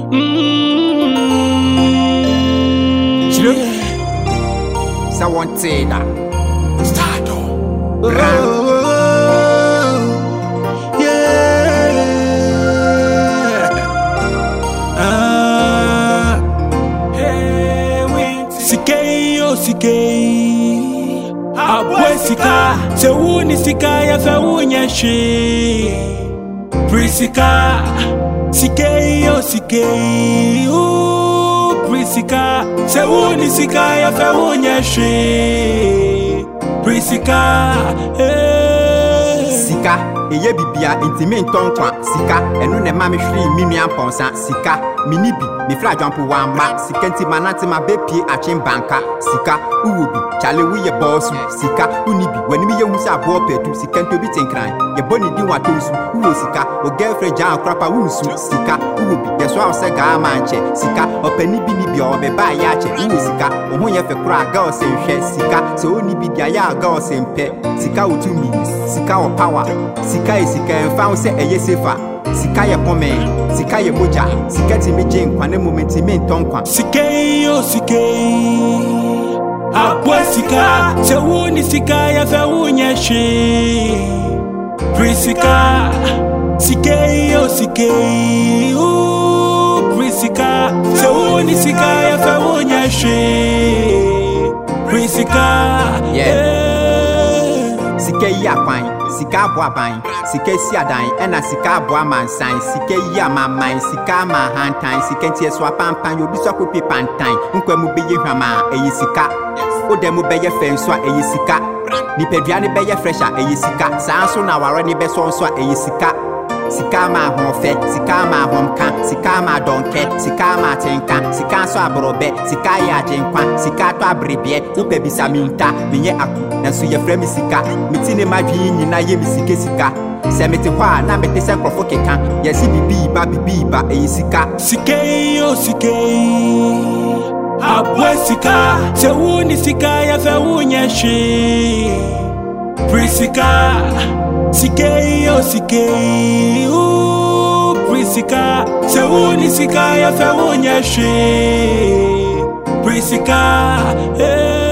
So one say that start Sikei Abwe sika Se wuni sika ya fe wunye shi Prisika Sikei Prisika Se wuni sika ya fe wunye shi Prisika Sika eye bibia intime ntonkwa sika enu ne ma me hwiri minu amponsa sika minibi me fra adwampo wamba sika nti manante ma bepie atwen banka sika uwobi chale wi ye boss sika unibi wani mi ye hu sa bo petu sika ntobi tenkran ye boni di watonsu uwo sika o girlfriend jan krapa wunsu sika uwobi ye so awse ga manche sika opani bi ni bi o be ba ya che uwo sika o ho ye fe kura girl se hwe sika so onibi dia ya girl se mpe sika otumi sika o power sika isika enfa se eye sefa sika ye pome sika ye moja sika ti meje nkwane momenti me ntonkwa Sikei Abwe sika Se wuni sika ya fe wunye shi Prisika Sikei Prisika Se wuni sika ya fe wunye shi Prisika Sika yi akwan, sika aboa ban, sika si adan, ena sika aboa mansan, sika yi amaman, sika ma hantan, sika ntie so apampan, obi so akopi pantan, nkwa mu beye hwama, eyi sika. Ode mu beye fenso a eyi sika. Nipadua ne beye fresha eyi sika. Sanso na ware ne be so nso a eyi sika. Sika ma honfe, sika ma homka, sika ma donke, sika ma tenka, sika so abrobe, sika ya jenkwa, sika to abrebie, upe bisa minta, menye aku, nanso ye frɛ me sika, mitine madwi nyina ye mi sika. Se mete kwa na mete se krofo keka, ye si bibi ba eyi sika. Sikei Abwe sika Se wuni sika ya fe wunye shi Prisika Sikei Prisika Se wuni sika ya fe wunye shi Prisika